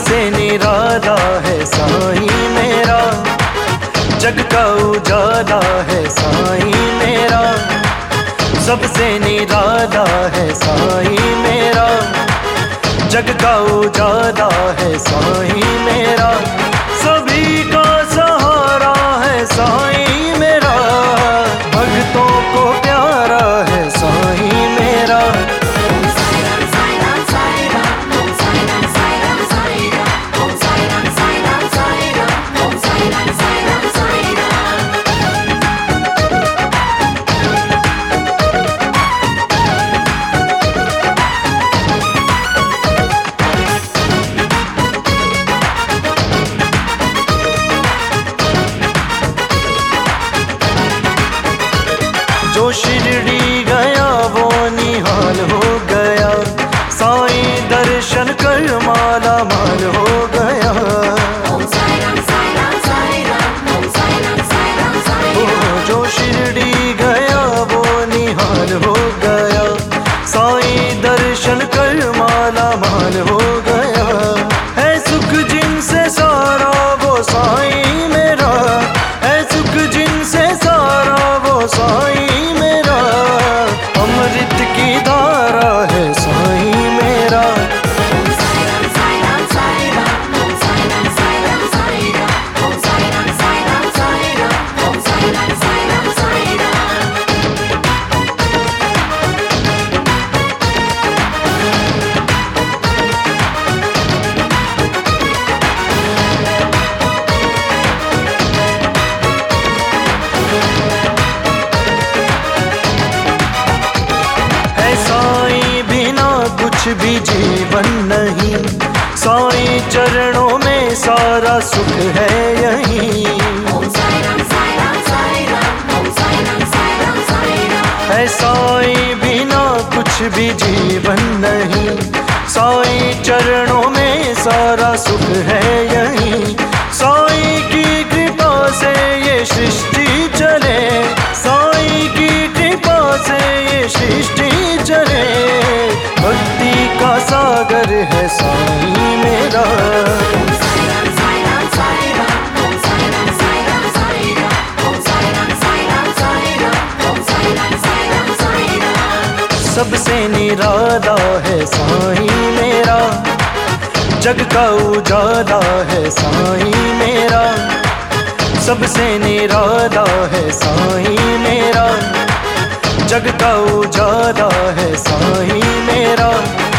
सबसे निराला है साईं मेरा, जग का उजाला है साईं मेरा। सबसे निराला है साईं मेरा, जग का उजाला है साईं मेरा। सभी का सहारा है साईं मेरा, भक्तों को प्यारा है साईं मेरा। जो शिरडी गया वो निहाल हो गया, साईं दर्शन कर माला माल हो गया। जो शिरडी गया वो निहाल हो गया, साईं दर्शन कर माला माल हो गया। है सुख जिनसे सारा वो साईं मेरा, है सुख जिनसे सारा वो साईं मेरा। अमृत की धारा है साईं मेरा। कुछ भी जीवन नहीं, साईं चरणों में सारा सुख है यहीं। है साईं बिना कुछ भी जीवन नहीं, साईं चरणों में सारा सुख है यहीं। साईं की कृपा से ये सृष्टि चले, साईं की कृपा से ये सृष्टि चले। भक्ति का सागर है साईं मेरा। सबसे निराला है साईं मेरा, जग का उजाला है साईं मेरा। सबसे निराला है साईं मेरा, जग का उजाला है साईं मेरा।